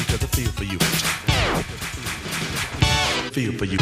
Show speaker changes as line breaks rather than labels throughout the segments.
because I feel for you. Feel for you.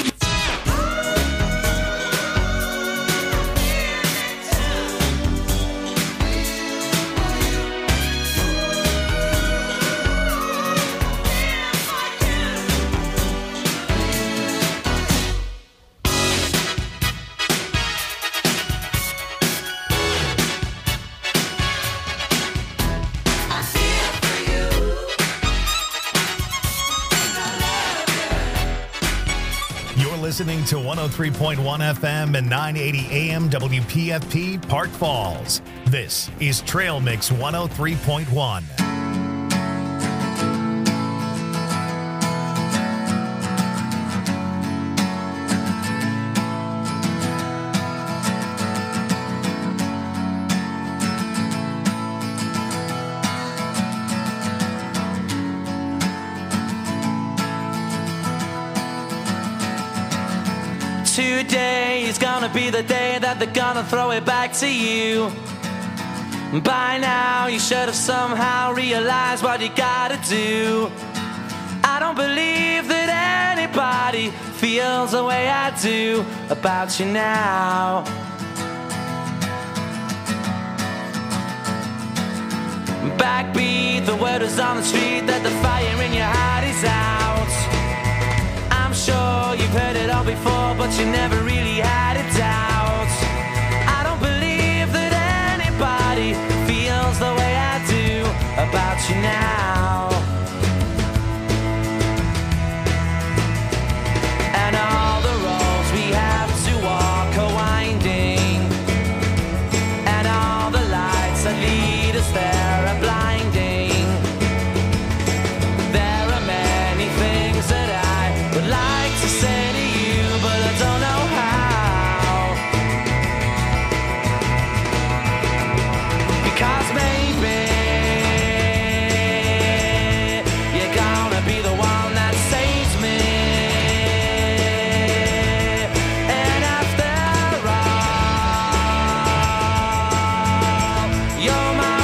Listening to 103.1 FM and 980 AM WPFP Park Falls. This is Trail Mix 103.1.
Today is gonna be the day that they're gonna throw it back to you. By now you should have somehow realized what you gotta do. I don't believe that anybody feels the way I do about you now. Backbeat, the word is on the street that the fire in your heart is out. I'm sure you've heard it all before, but you never really had a doubt. I don't believe that anybody feels the way I do about you now. And all the roads we have to walk are winding, and all the lights that lead us there are blinding. There are many things that I would like to say to you, but I don't know how. Because maybe you're gonna be the one that saves me. And after all, you're my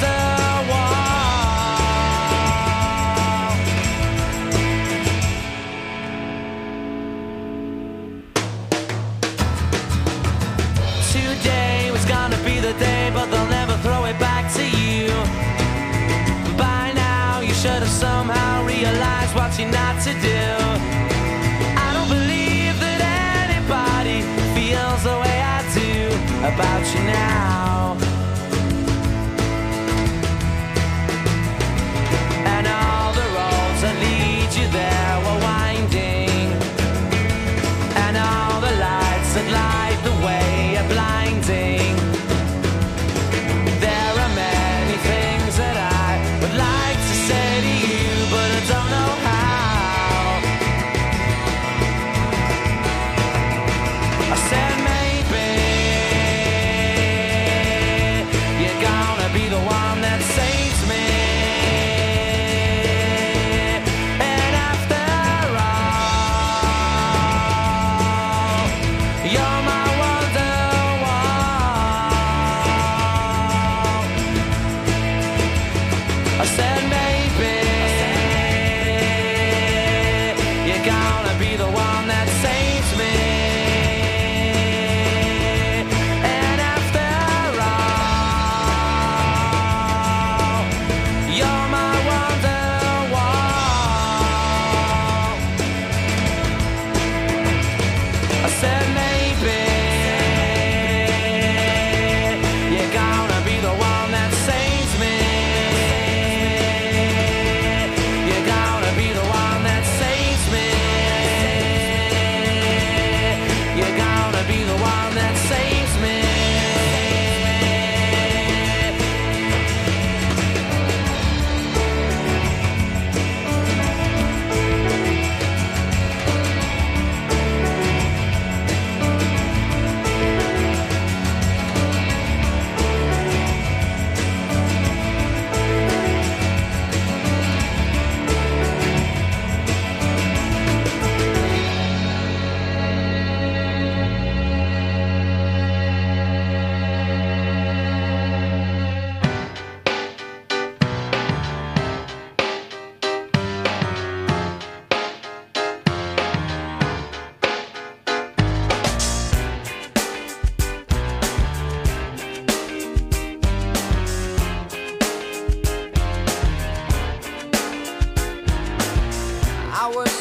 Today was gonna be the day, but they'll never throw it back to you. By now you should have somehow realized what you're not to do. I don't believe that anybody feels the way I do about you now. And all the roads that lead you there were winding, and all the lights that light the way are blinding. There are many things that I would like to say to you, but I don't know how. I said maybe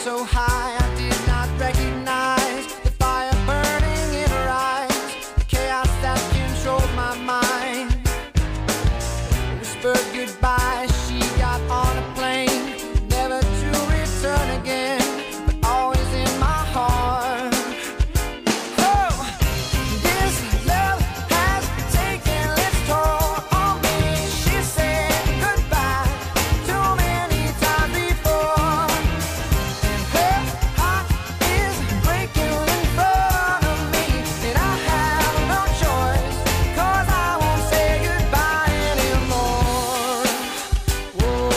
so high I did not recognize the fire burning in her eyes, the chaos that controlled my mind. Whispered goodbye, she got on a plane, never to return again, but always in my heart. Oh, this love has taken its toll on me. She said goodbye too many times before, and her heart is breaking in front of me, and I have no choice, 'cause I won't say goodbye anymore. Whoa,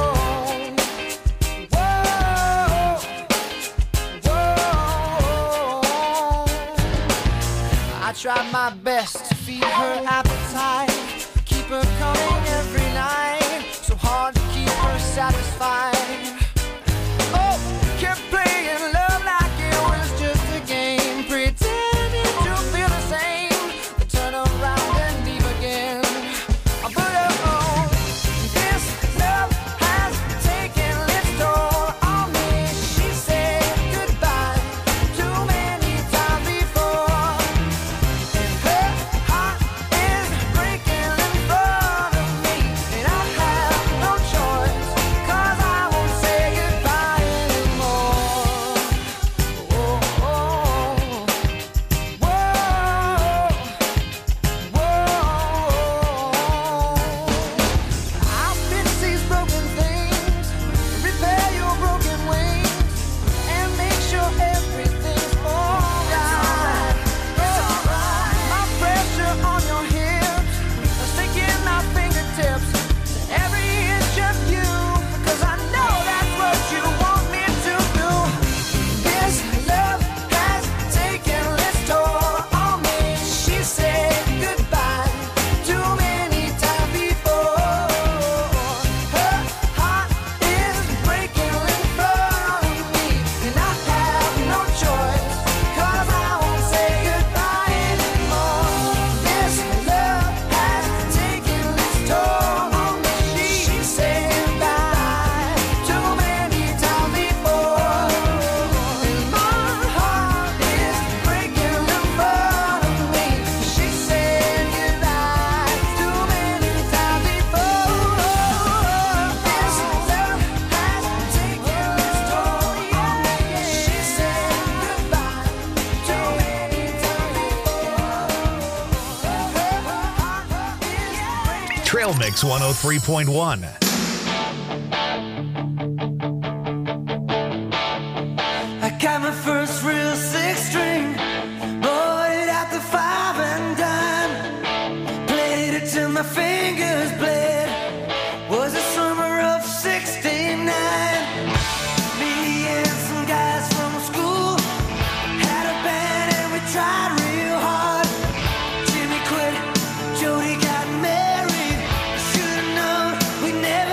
whoa, whoa. I tried my best to feed her appetite, keep her coming every night, so hard to keep her satisfied. Oh, kept playing love like it was just a game, pretending to feel the same, then turn around and leave again. But oh, this love has taken its toll on me. She said goodbye too many times before, and her heart is breaking in front of me, and I have no choice, 'cause I won't say goodbye anymore. Whoa, whoa, I'll fix these broken things, repair your broken wings, and make sure everything's alright. It's alright. My pressure on your hips, sinking my fingertips to every inch of you, 'cause I know that's what you want me to do. This love has taken its toll on me. She said goodbye too many times before. Her heart is breaking in front of me, and I have no choice, 'cause I won't say goodbye anymore. This love has taken its toll on me. She said goodbye too many times before, and my heart is breaking in front of me. She said goodbye too many times before. This love has taken its toll on me. She said goodbye too many times before.
Trail Mix 103.1.
I got my first real six string, bought it at the 5 and dime, played it till my fingers bled. Was the summer of '69. Me and some guys from school had a band and we tried real hard. Jimmy quit, Jody got married. Should've known we never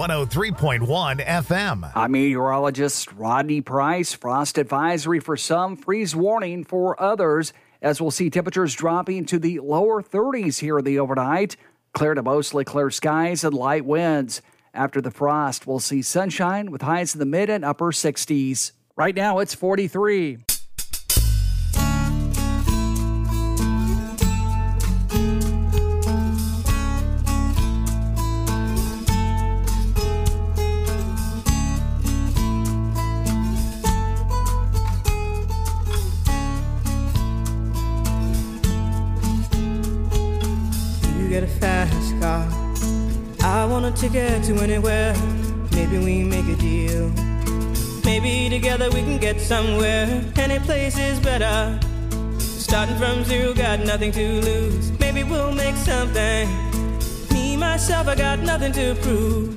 103.1 FM.
I'm meteorologist Rodney Price. Frost advisory for some, freeze warning for others, as we'll see temperatures dropping to the lower 30s here in the overnight. Clear to mostly clear skies and light winds. After the frost, we'll see sunshine with highs in the mid and upper 60s. Right now, it's 43.
Get a fast car. I want a ticket to anywhere. Maybe we make a deal. Maybe together we can get somewhere. Any place is better. Starting from zero, got nothing to lose. Maybe we'll make something. Me, myself, I got nothing to prove.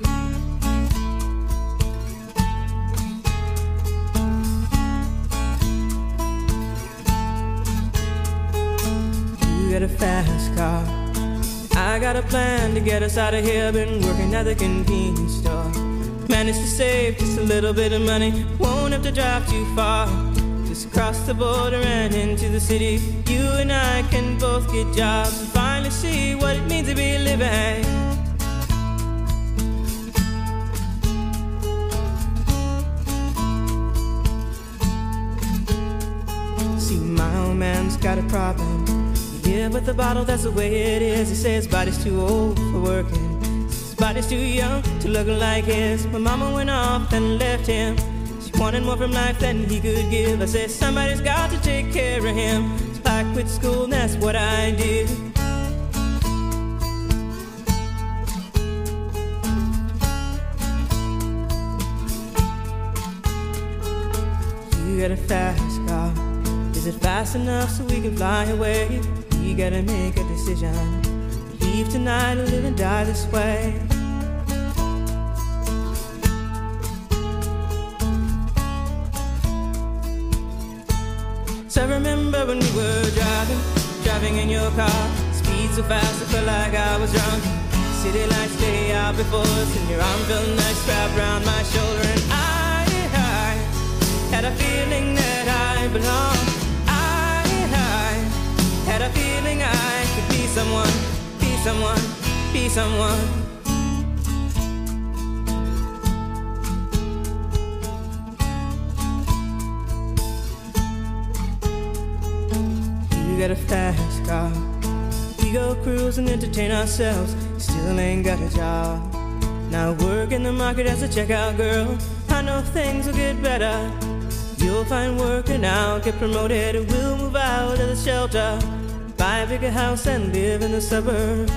You get a fast car. I got a plan to get us out of here. Been working at the convenience store. Managed to save just a little bit of money. Won't have to drive too far. Just cross the border and into the city. You and I can both get jobs and finally see what it means to be living. See, my old man's got a problem. Yeah, with the bottle, that's the way it is. He says his body's too old for working. His body's too young to look like his. My mama went off and left him. She wanted more from life than he could give. I said, somebody's got to take care of him. So I quit school and that's what I did. You got a fast car. Is it fast enough so we can fly away? We gotta make a decision. Leave tonight or live and die this way. So I remember when we were driving in your car. Speed so fast I felt like I was drunk. City lights lay out before us, and your arm felt nice wrapped around my shoulder. And I had a feeling that I belonged. Had a feeling I could be someone, be someone, be someone. You got a fast car. We go cruise and entertain ourselves. Still ain't got a job. Now work in the market as a checkout girl. I know things will get better. You'll find work and I'll get promoted. And we'll move out of the shelter. Buy a bigger house and live in the suburbs.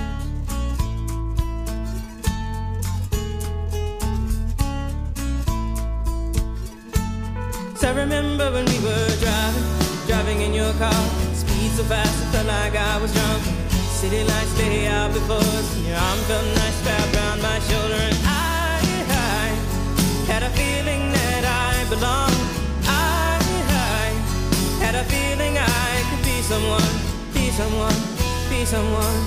So I remember when we were driving in your car. Speed so fast I felt like I was drunk. City lights lay out before us, and your arm felt nice wrapped around my shoulder. And I had a feeling that I belonged. I had a feeling I could be someone. Be someone, be someone.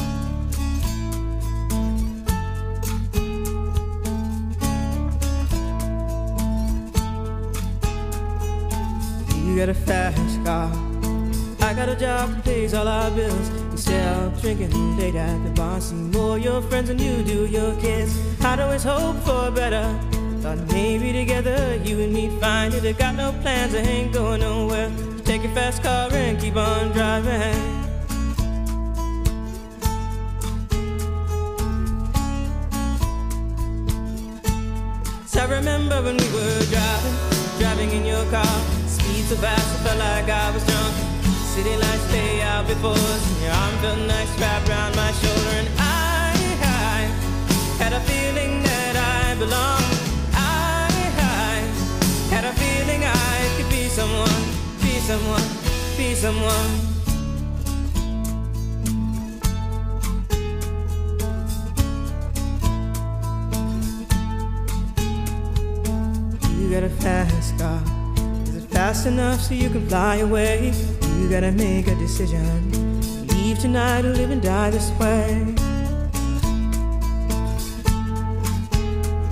You got a fast car. I got a job that pays all our bills. Instead of drinking late at the bar, see more your friends than you do your kids. I'd always hope for better. Thought maybe together you and me'd find it. I got no plans, I ain't going nowhere. Take your fast car and keep on driving. So I remember when we were driving in your car. Speed so fast I felt like I was drunk. City lights lay out before us, and your arm felt nice wrapped around my shoulder. And I had a feeling that I belonged. I had a feeling I could be someone. Be someone, be someone. You got a fast car. Is it fast enough so you can fly away? You gotta make a decision. Leave tonight or live and die this way.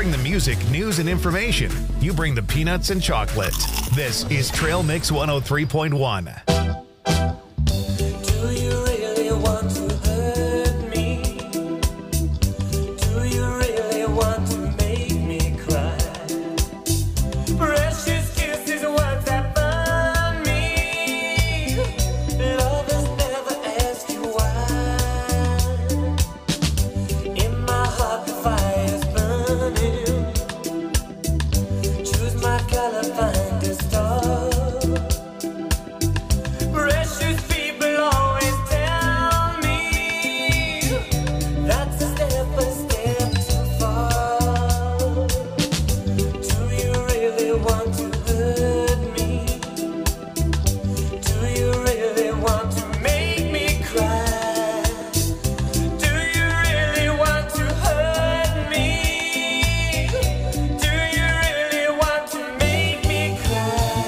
bring the music, news, and information. You bring the peanuts and chocolate. This is Trail Mix 103.1.
Do you really want to hurt me? Do you really want to make me cry? Precious kisses, words that burn me. Lovers never ask you why. In my heart the fire's burning. Choose my color, find a star. Precious people always tell me that's a step too far. Do you really want to hurt me? Do you really want to make me cry? Do you really want to hurt me? Do you really want to make me cry?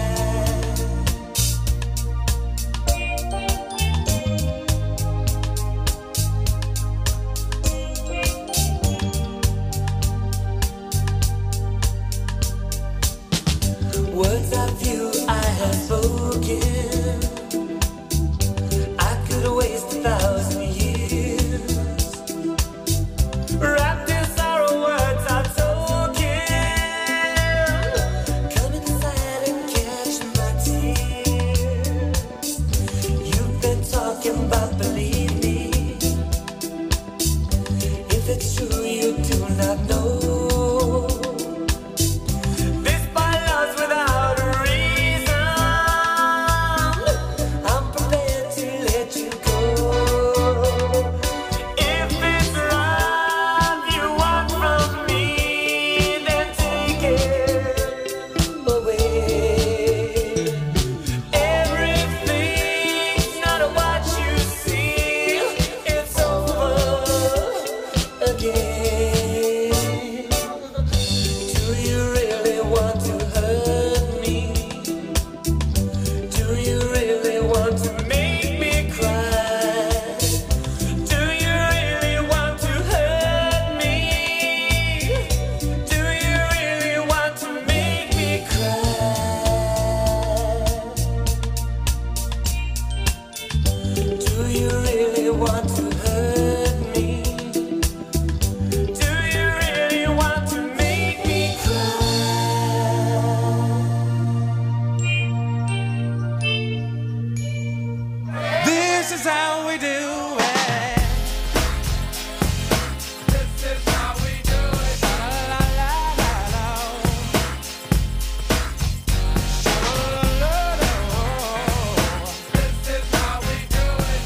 Words of you I have spoken. I could waste 1,000 years. Wrapped in sorrow, words are token. Come inside and catch my tears. You've been talking about believe me. If it's true, you do not know. This by love's without a reason. I'm prepared to let you go. If it's love you want from me, then take it away. Everything's not what you see. It's over again. Do you really want to hurt me? Do you really want to make me cry? Do you really want to hurt me? Do you really want to make me cry? Do you really want to hurt me? Do you really want to make me cry? This is how we do it. This is how we do it. La la la la la. This is how we do it.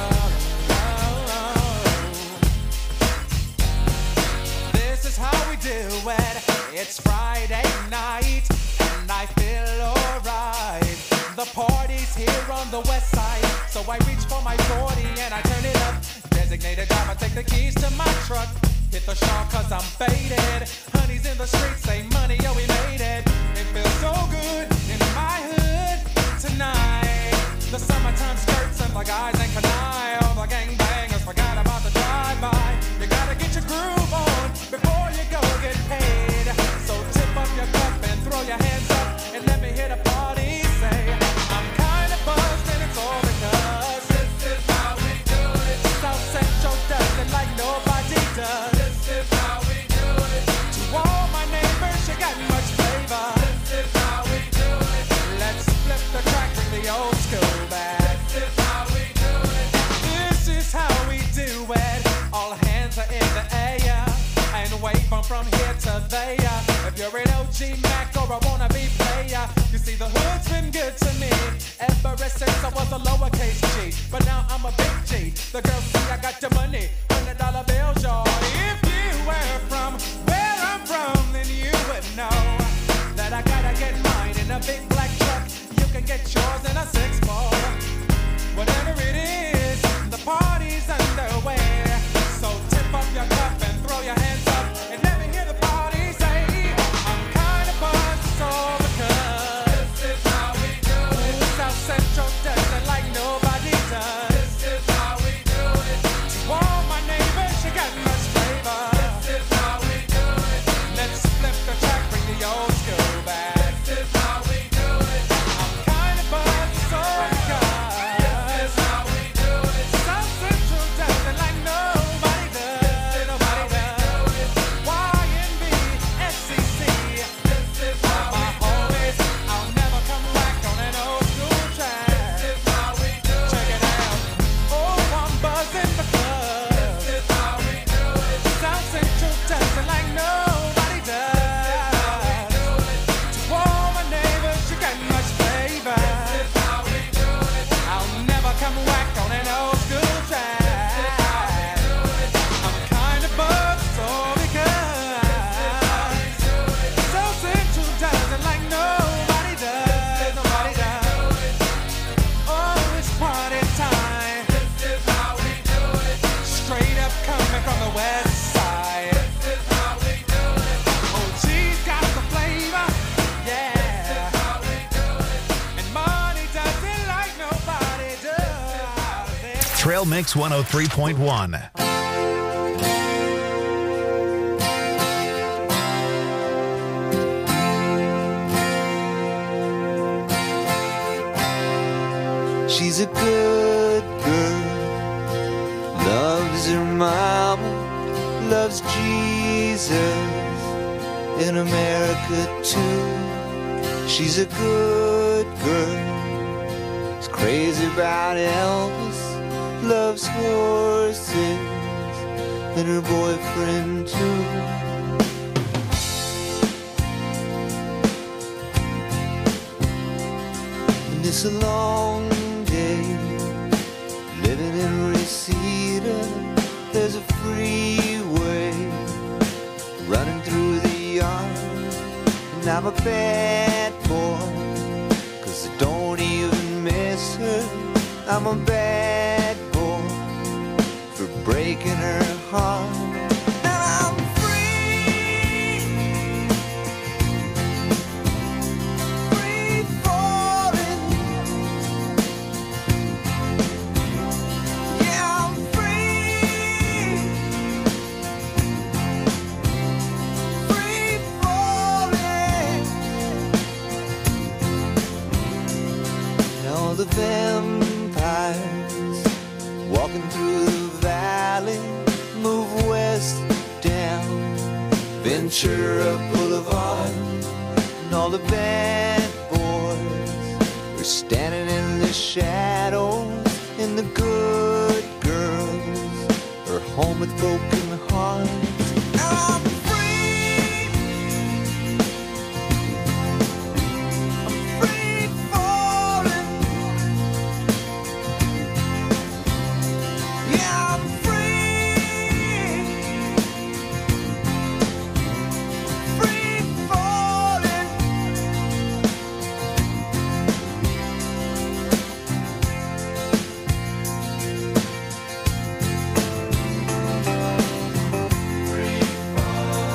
This is how we do it. It's Friday night and I feel alright. The party's here on the west side, so I reach for my 40 and I turn it up. Designated driver, take the keys to my truck. Hit the shop cause I'm faded. Honey's in the streets, say money, yo, we made it. It feels so good in my hood tonight. The summertime skirts and the guys ain't canine. All the gangbangers forgot about the drive-by. You gotta get your groove on before you go get paid. So tip up your cup and throw your hands up and let me hear the party say, I'm kinda buzzed and it's all because this is how we do it. South Central does it like nobody does. This is how we do it. To all my neighbors, you got much flavor. This is how we do it. Let's flip the track, bring the old school back. This is how we do it. This is how we do it. All hands are in the air and wave from here to there. If you're an OG Mac or a wannabe player, you see the hood's been good to me ever since I was a lowercase G. But now I'm a big G. The girls see I got the money, $100 bills, y'all. If you were from where I'm from, then you would know that I gotta get mine in a big black truck. You can get yours in a 6-4. Whatever it is, the party's underway. So tip up your cup and throw your hands up and let me hear the party say, I'm kinda buzzed, it's all because this is how we do it. South Central does it like nobody does. This is how we do it. To all my neighbors, you got much flavor. This is how we do it.
Trail Mix 103.1.
She's a good girl, loves her mama, loves Jesus, in America too. She's a good girl, is crazy about Elvis, loves horses, and her boyfriend too. And it's a long day living in Reseda. There's a freeway running through the yard, and I'm a bad boy, 'cause I don't even miss her. I'm a bad boy for breaking her heart. Now I'm free, free falling. Yeah, I'm free, free falling. And all the vampires walking through the valley move west down Ventura Boulevard, and all the bad boys are standing in the shadows, and the good girls are home with broken hearts. Now I'm free, I'm free falling. Yeah, I'm free, free falling. Free falling.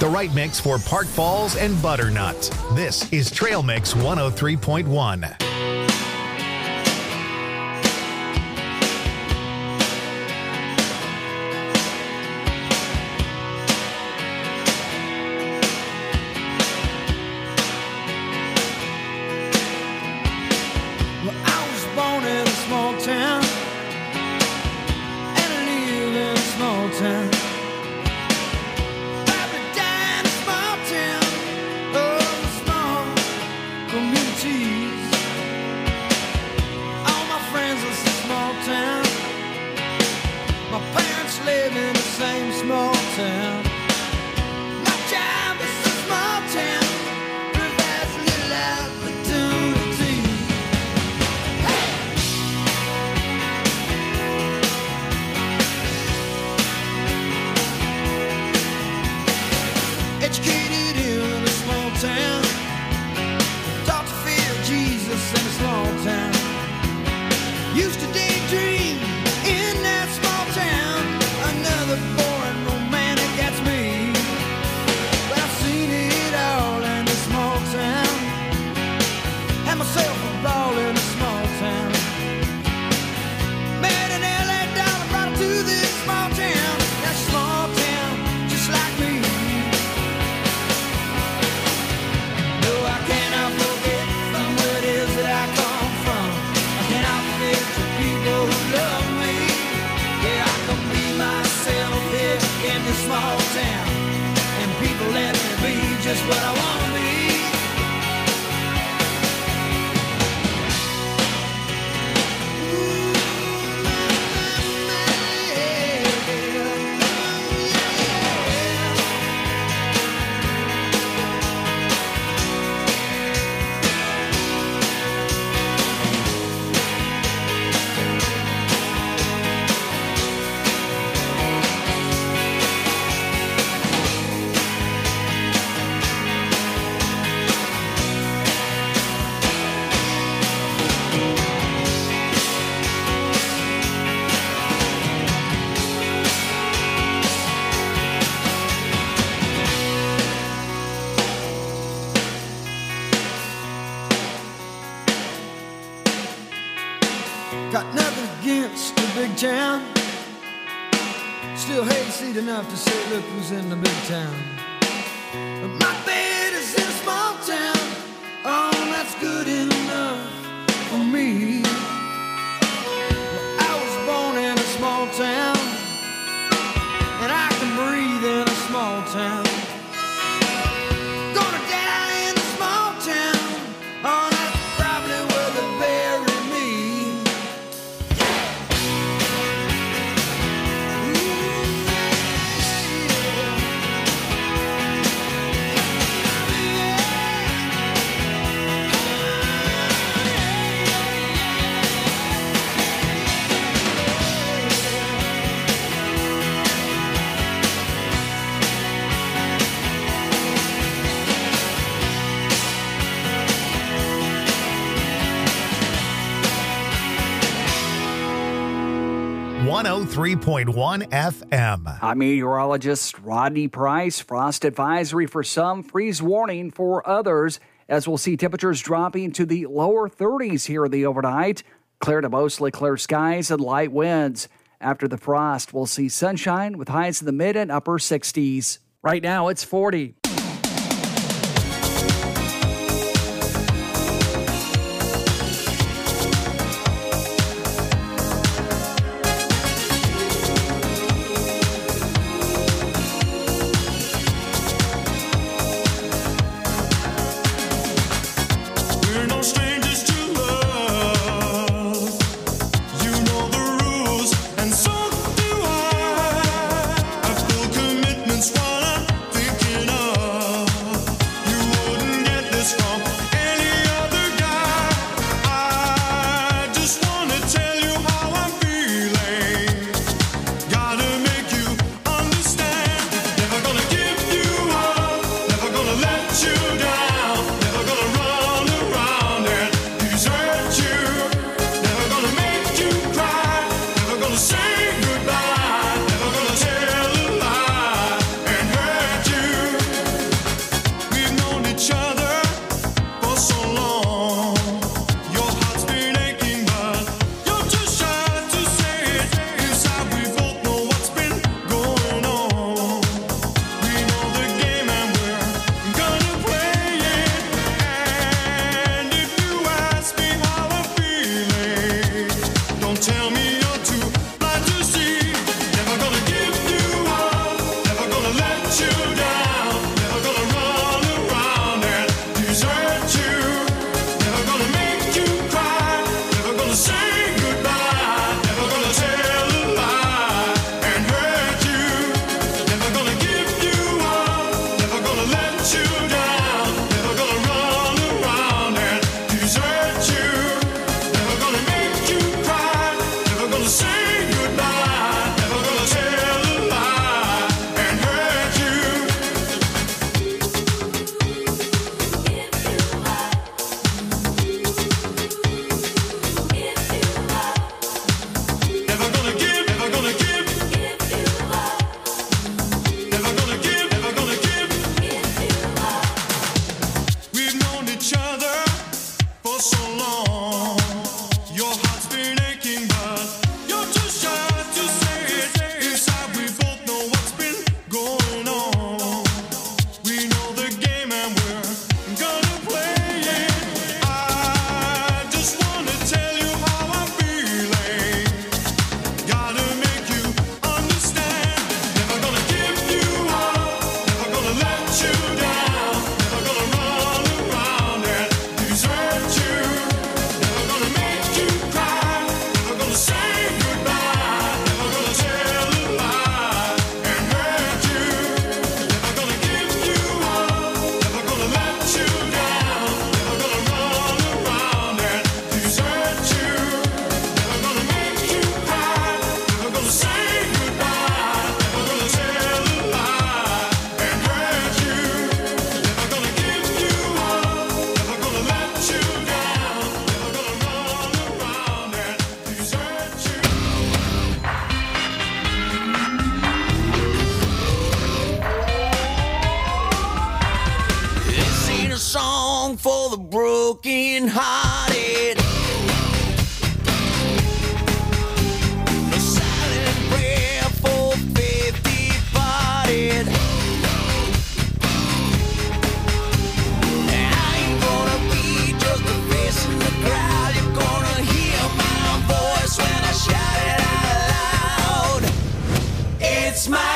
The right mix for Park Falls and Butternut. This is Trail Mix 103.1.
Well, I was born in a small town, and I live in a small town. Probably died in a small town, oh, small communities. All my friends live in a small town. My parents live in the same small town. My job is a small town, provides a little opportunity. Educated in a small town, taught to fear Jesus in a small town. Used to daydream in that small town. Another boring romantic, that's me. But I've seen it all in a small town. Had myself a ball in a small town. Met an LA dollar, brought him to this small town. That small town, just like me. No, I cannot forget from where it is that I come from. I cannot forget the people who love me. Yeah, I can be myself here in this small town, and people let me be just what I want to be. Got nothing against the big town. Still hayseed enough to say, look who's in the big town. But my bed is in a small town. Oh, that's good enough for me. Well, I was born in a small town, and I can breathe in a small town. Gonna die in a small town. Oh, that's probably where they bury me.
One 103.1 FM.
I'm meteorologist Rodney Price. Frost advisory for some, freeze warning for others, as we'll see temperatures dropping to the lower 30s here in the overnight. Clear to mostly clear skies and light winds. After the frost, we'll see sunshine with highs in the mid and upper 60s. Right now, it's 40.
We're no strangers to love. You know the rules, and so do I. I feel commitment's what I'm thinking of.
for the broken hearted. A silent prayer for faith departed. I ain't gonna be just a face in the crowd. You're gonna hear my voice when I shout it out loud. It's my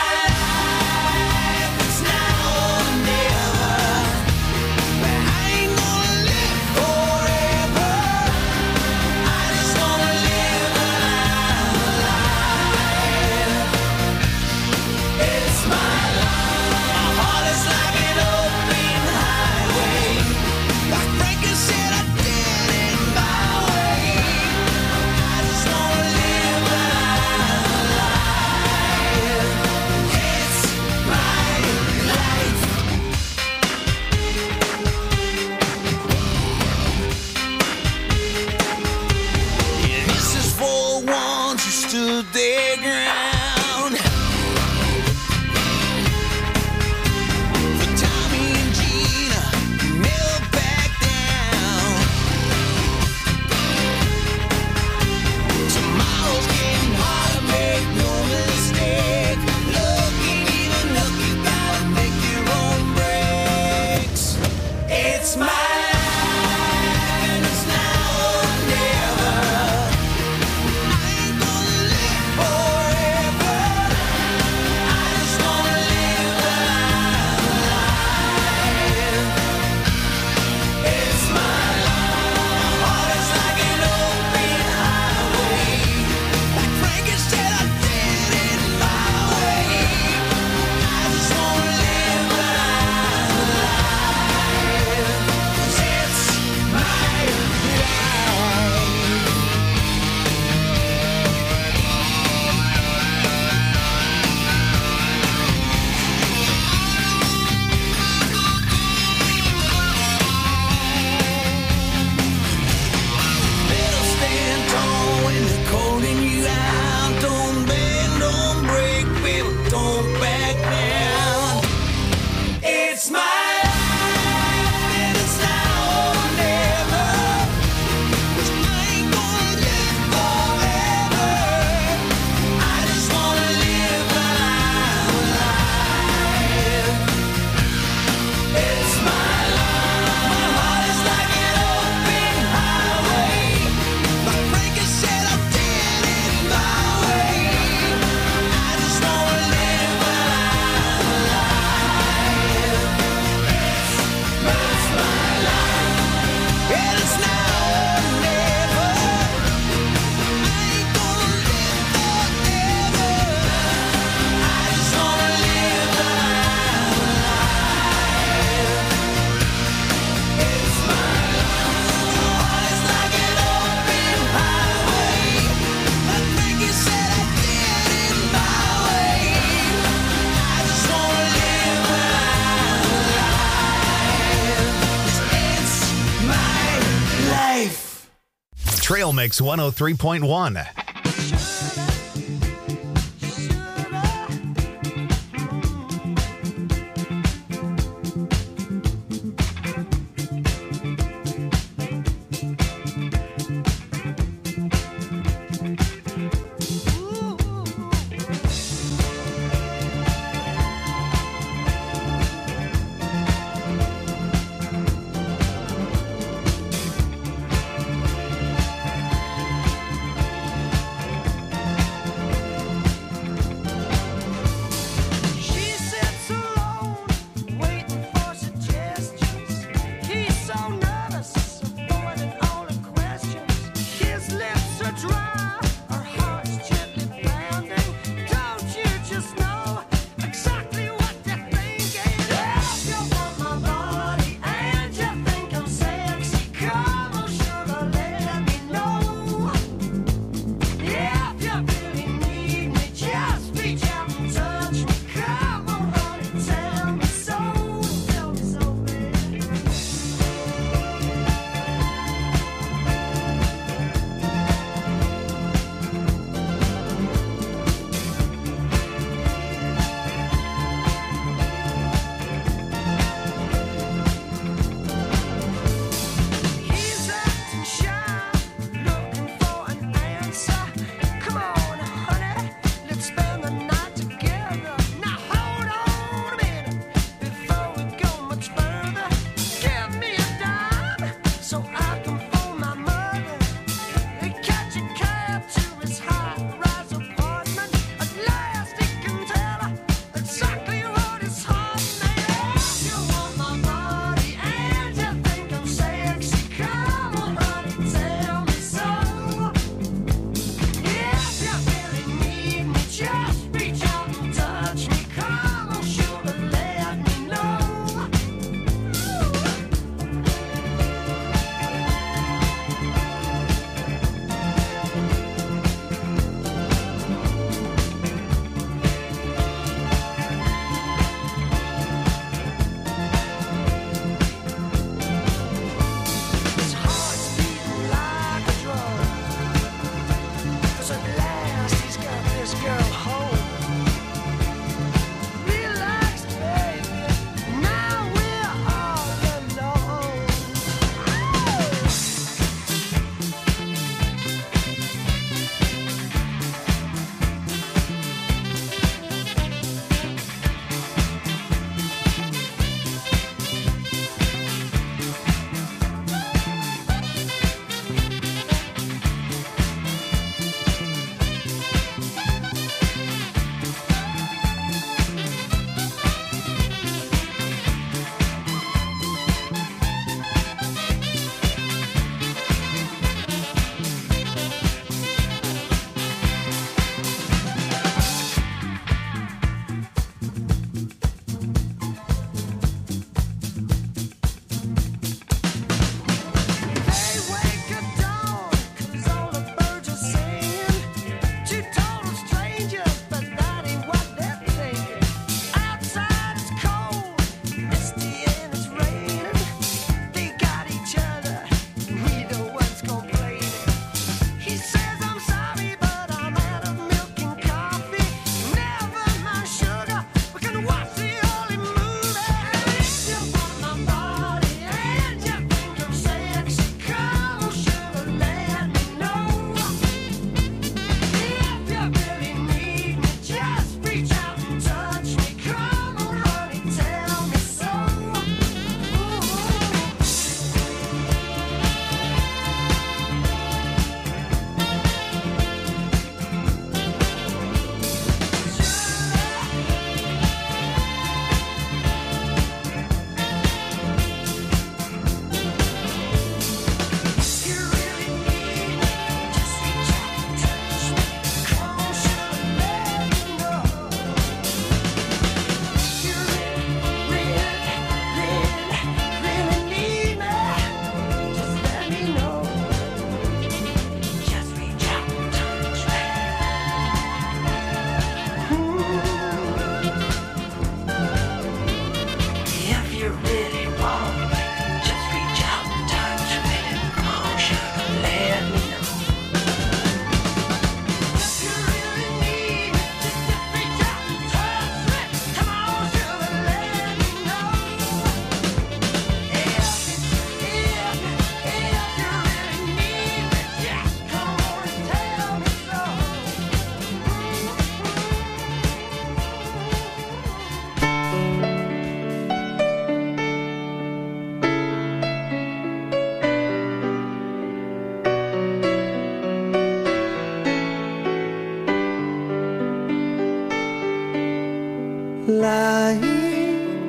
Trail Mix 103.1.
She sits alone, waiting for suggestions. He's so nervous, avoiding all the questions. His lips are dry, her heart's gently pounding. Don't you just know exactly what they're thinking? If you want my body and you think I'm sexy, come on, sugar, let me know. If you really need me, just reach out and touch me. Come on, honey, tell me so, baby. He's acting shy, looking for an answer. Come on, honey, let's spend the night together. Now hold on a minute before we go much further. Give me a dime so I can phone my mother and catch a cab to his high-rise apartment. At last he can tell her exactly what his heart's made of. If you want my body and you think I'm sexy, come on, honey, tell me so. If you really need me, just reach out and touch me. Come on, sugar, let me know. His heart's beating like a drum, 'cause at last he's got this girl home. Relax, baby, now we're all alone. They wake at dawn, 'cause all the birds are singing. Two total strangers, but that ain't what they're thinking. Outside it's cold, misty and it's raining. They got each other, neither one's complaining. He says, I'm sorry, but I'm out of milk and coffee. Never mind, sugar, we can watch the early movie. If you want my body and you think I'm sexy, come on, sugar, let me know. If you really need me, just reach out and touch me. Come on, honey, tell me so. If you really need me, just reach out and touch me. Come on, sugar, let me know. If you really need me, just let me know. Just reach out and touch me. If you really want me, just reach out and touch me. Come on, sugar, let me know.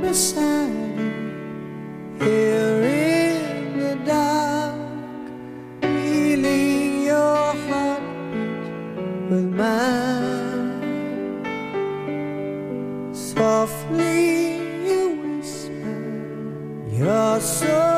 beside you here in the dark, feeling your heartbeat with mine. Softly you whisper, you're so